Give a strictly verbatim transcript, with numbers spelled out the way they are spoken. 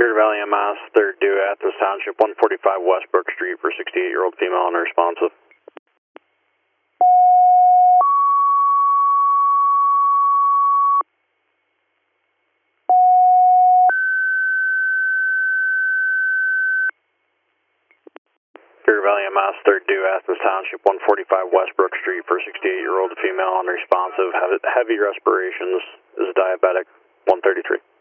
Bear Valley M S, third due at this township, one forty-five West Brook Street for sixty-eight-year-old female unresponsive. Bear Valley M S, third due at this township, one forty-five West Brook Street for sixty-eight-year-old female unresponsive, heavy respirations, is diabetic, one thirty-three.